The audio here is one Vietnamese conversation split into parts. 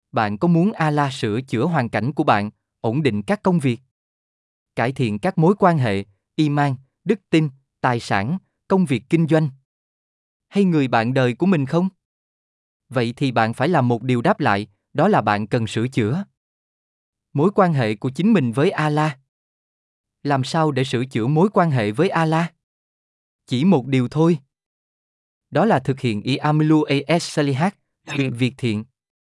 Bạn có muốn Allah sửa chữa hoàn cảnh của bạn, ổn định các công việc, cải thiện các mối quan hệ, iman, đức tin, tài sản, công việc kinh doanh, hay người bạn đời của mình không? Vậy thì bạn phải làm một điều đáp lại, đó là bạn cần sửa chữa mối quan hệ của chính mình với Allah. Làm sao để sửa chữa mối quan hệ với Allah? Chỉ một điều thôi. Đó là thực hiện i'amalu as-salihat, việc thiện.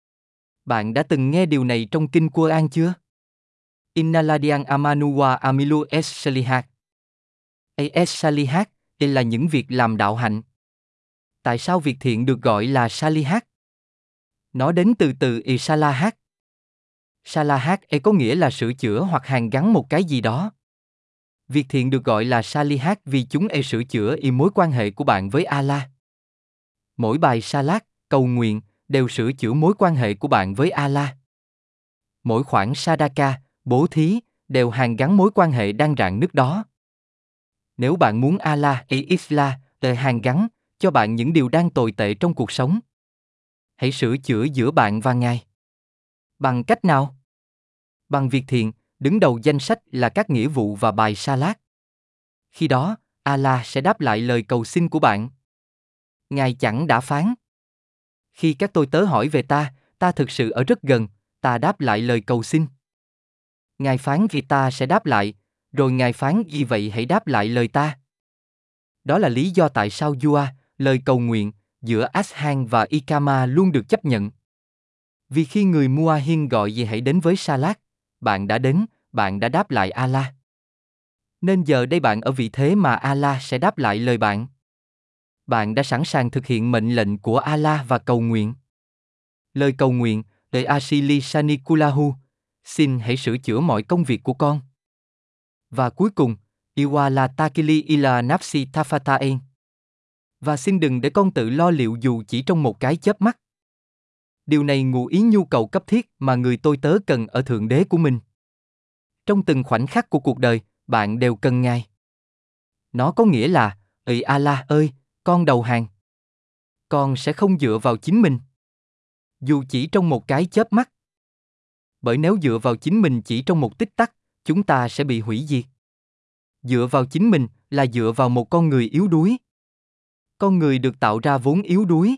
Bạn đã từng nghe điều này trong kinh Quran chưa? Innaladian amanu wa amilu as-salihat. As-salihat là những việc làm đạo hạnh. Tại sao việc thiện được gọi là salihat? Nó đến từ salahat. Salahat có nghĩa là sửa chữa hoặc hàn gắn một cái gì đó. Việc thiện được gọi là salihat vì chúng sửa chữa mối quan hệ của bạn với Allah. Mỗi bài salat, cầu nguyện, đều sửa chữa mối quan hệ của bạn với Allah. Mỗi khoản sadaka, bố thí, đều hàn gắn mối quan hệ đang rạn nứt đó. Nếu bạn muốn Allah Isla hàn gắn cho bạn những điều đang tồi tệ trong cuộc sống, hãy sửa chữa giữa bạn và Ngài. Bằng cách nào? Bằng việc thiện, đứng đầu danh sách là các nghĩa vụ và bài salat. Khi đó, Allah sẽ đáp lại lời cầu xin của bạn. Ngài chẳng đã phán: khi các tôi tớ hỏi về ta thực sự ở rất gần, ta đáp lại lời cầu xin. Ngài phán vì ta sẽ đáp lại, rồi Ngài phán vì vậy hãy đáp lại lời ta. Đó là lý do tại sao dua, lời cầu nguyện, giữa Azhan và Ikama luôn được chấp nhận. Vì khi người Muahin gọi gì hãy đến với Salat, bạn đã đến, bạn đã đáp lại Allah. Nên giờ đây bạn ở vị thế mà Allah sẽ đáp lại lời bạn. Bạn đã sẵn sàng thực hiện mệnh lệnh của Allah và cầu nguyện. Lời cầu nguyện, lời Asili Sanikulahu, xin hãy sửa chữa mọi công việc của con. Và cuối cùng, Iwala Takili ila nafsi tafatain. Và xin đừng để con tự lo liệu dù chỉ trong một cái chớp mắt. Điều này ngụ ý nhu cầu cấp thiết mà người tôi tớ cần ở Thượng Đế của mình. Trong từng khoảnh khắc của cuộc đời, bạn đều cần Ngài. Nó có nghĩa là, Allah ơi, con đầu hàng. Con sẽ không dựa vào chính mình. Dù chỉ trong một cái chớp mắt. Bởi nếu dựa vào chính mình chỉ trong một tích tắc, chúng ta sẽ bị hủy diệt. Dựa vào chính mình là dựa vào một con người yếu đuối. Con người được tạo ra vốn yếu đuối.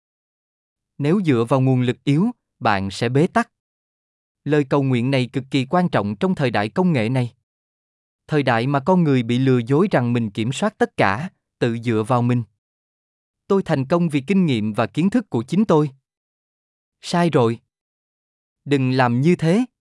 Nếu dựa vào nguồn lực yếu, bạn sẽ bế tắc. Lời cầu nguyện này cực kỳ quan trọng trong thời đại công nghệ này. Thời đại mà con người bị lừa dối rằng mình kiểm soát tất cả, tự dựa vào mình. Tôi thành công vì kinh nghiệm và kiến thức của chính tôi. Sai rồi. Đừng làm như thế.